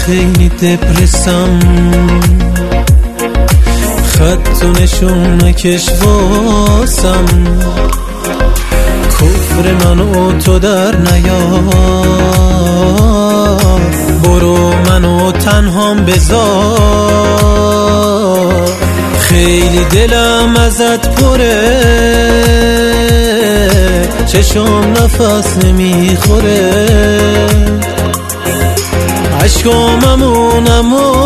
خیلی دپرسم، خط و نشونکش واسم، کفر منو تو در نیار، برو منو تنهام بذار، خیلی دلم ازت پره، چشم نفس نمیخوره، عشقاممونمو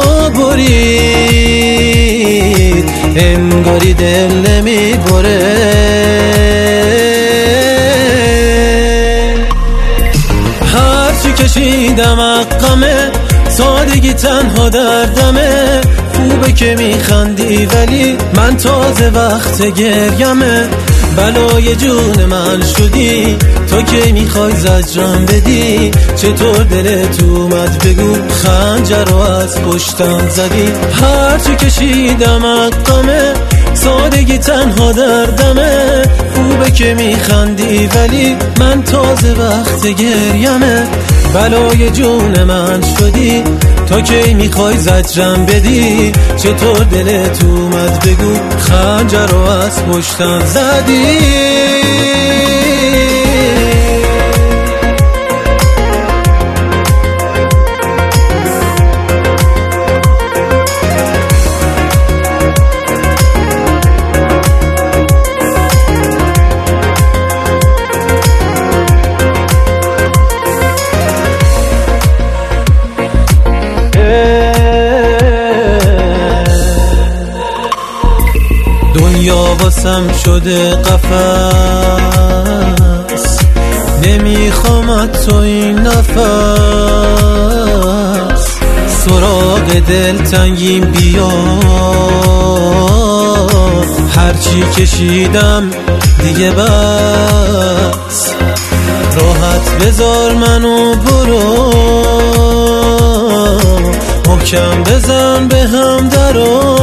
برید، انگاری دل نمیبره، هرچی کشیدم عقمه، سادگی تنها دردمه، خوبه که میخندی ولی من تازه وقت گریمه، بلای جون من شدی تو که میخوای زجرم بدی، چطور دلت اومد بگو خنجر رو از پشتم زدی، هرچی کشیدم عقمه، سادگی تنها دردمه، خوبه که میخندی ولی من تازه وقت گریمه، بلای جون من شدی تو که میخوای زجرم بدی، چطور دلت اومد بگو خنجر رو از پشتم زدی. دنیا واسم شده قفس، نمیخوامت تو این نفس، سراغ دل تنگیم بیا، هرچی کشیدم دیگه بس، راحت بذار منو برو، محکم بزن به هم درو،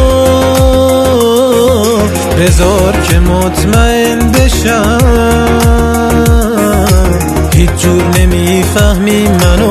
بذار که مطمئن بشم، هیچ جور نمیفهمی منو،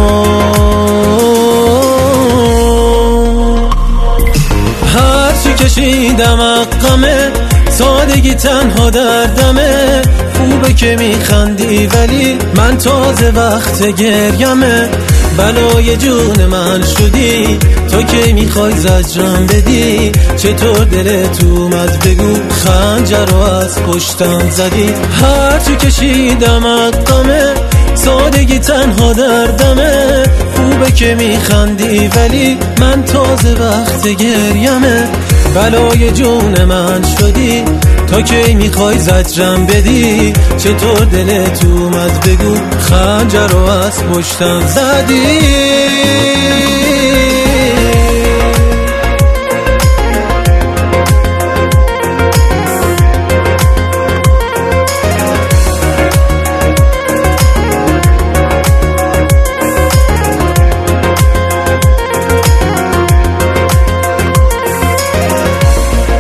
هرچی کشیدم عقمه، سادگی تنها دردمه، خوبه که میخندی ولی من تازه وقت گریمه، بلای جون من شدی تو که میخوای زجرم بدی، چطور دلت اومد بگو خنجر رو از پشتم زدی، هرچی کشیدم عقمه، سادگی تنها دردمه، خوبه که میخندی ولی من تازه وقت گریمه، بلای جون من شدی تا که میخوای زجرم بدی، چطور دلت اومد بگو خنجر رو از پشتم زدی.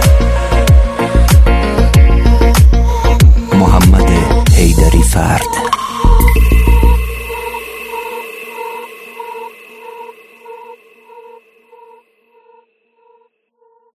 محمد حیدری فرد.